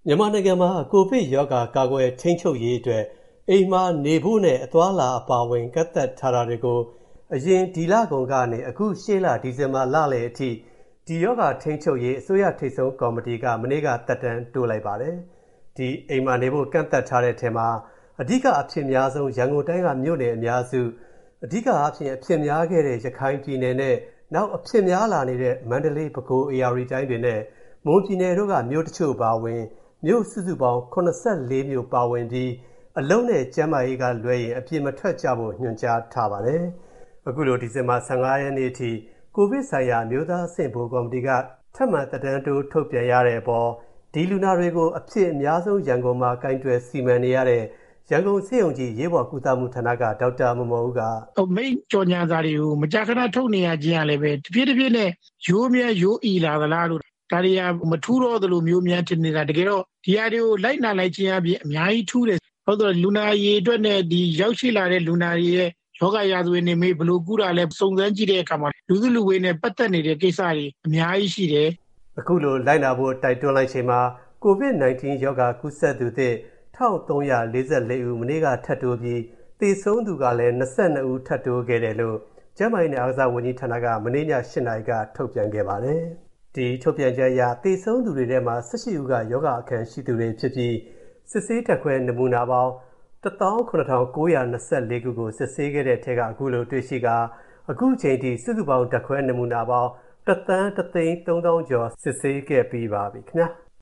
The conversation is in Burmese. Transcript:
မြန်မာနိုင်ငံမှာကိုဗစ်ရောဂါကာကွယ်ထိန်းချုပ်ရေးအတွက်အိမ်မှာနေဖို့နဲ့အသွားအလာအပါအဝင်ကန့်သတ်ထားတာတွေကိုအရင်ဒီလကုန်ကနေအခုရှေ့လဒီဇင်ဘာလလယ်အထိဒီရောဂါထိန်းချုပ်ရေးအစိုးရထိပ်ဆုံးကော်မတီကမနေ့ကသက်တမ်းတိုးလိုက်ပါတယ်။ဒီအိမ်မှာနေဖို့ကန့်သတ်ထားတဲ့ထဲမှာအဓိကအဖြစ်များဆုံးရန်ကုန်တိုင်းကမြို့နယ်အများစုအဓိကအဖြစ်များခဲ့တဲ့ရခိုင်ပြည်နယ်နဲ့နောက်အဖြစ်များလာနေတဲ့မန္တလေးပဲခူးအေရီတိုင်းတွေနဲ့မွန်ပြည်နယ်တို့ကမြို့တချို့ပါဝင်မြို့စုစုပေါင်း84မြို့ပါဝင်ပြီးအလုံးနဲ့ကျန်းမာရေးကလွဲရင်အပြည့်မထွက်ကြဖို့ညွှန်ကြားထားပါတယ်။အခုလိုဒီဇင်ဘာ15ရက်နေ့အထိကိုဗစ်ဆိုင်ရာမြို့သားအဆင့်ဗဟိုကော်မတီကထပ်မံသက်တမ်းတိုးထုတ်ပြန်ရတဲ့အပေါ်ဒီလူနာတွေကိုအဖြစ်အများဆုံးရန်ကုန်မှာကင်တွယ်စီမံနေရတဲ့ရန်ကုန်ဆေးရုံကြီးရေးပေါ်ကုသမှုဌာနကဒေါက်တာမော်မော်ဦးကမိတ်ကြော်ညာစာတွေကိုမကြာခဏထုတ်နေရခြင်းရလည်းပဲတဖြည်းဖြည်းနဲ့ရိုးမြဲရိုးအီလာသလားလို့ဒါတွေကမထူးတော့သလိုမျိုးများထင်နေတာတကယ်တော့ဒီဟာတွေကိုလိုက်နာလိုက်ခြင်းအပြင်အများကြီးထူးတယ်ဟုတ်တော့လူနာရေအတွက်နဲ့ဒီရောက်ရှိလာတဲ့လူနာတွေရဲ့ယောဂရာဇဝင်တွေမေးဘလို့ကူတာလဲစုံစမ်းကြည့်တဲ့အခါမှာလူစုလူဝေးနဲ့ပတ်သက်နေတဲ့ကိစ္စတွေအများကြီးရှိတယ်အခုလိုလိုက်နာဖို့တိုက်တွန်းလိုက်ချိန်မှာ COVID-19 ရောဂါကူးစက်သူသစ်1344ဦးမနေ့ကထပ်တိုးပြီးသေဆုံးသူကလည်း22ဦးထပ်တိုးခဲ့တယ်လို့ကျန်းမာရေးနဲ့အားကစားဝန်ကြီးဌာနကမနေ့ည8နာရီကထုတ်ပြန်ခဲ့ပါတယ်။ဒီထုတ်ပြန်ချက်အရသေဆုံးသူတွေထဲမှာ18ဦးကယောဂအခံရှိသူတွေဖြစ်ပြီးစစ်ဆေးတက်ခွဲနမူနာပေါင်း18924ခုကိုစစ်ဆေးခဲ့တဲ့ထဲကအခုလိုတွေ့ရှိကအခုချိန်ထိစုစုပေါင်းတက်ခွဲနမူနာပေါင်း1,130,000ကျော်စစ်ဆေးခဲ့ပြီးပါပြီခင်ဗျာ။